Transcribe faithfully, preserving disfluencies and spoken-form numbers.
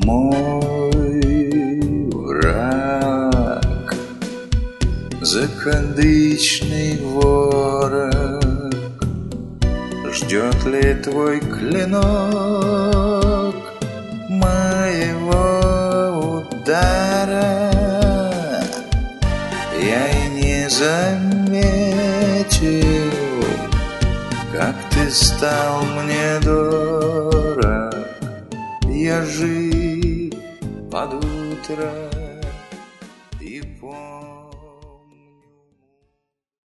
мой враг, закадычный ворог. Ждет ли твой клинок моего удара? Я и не заметил, как ты стал мне дорог. Я жив под утро.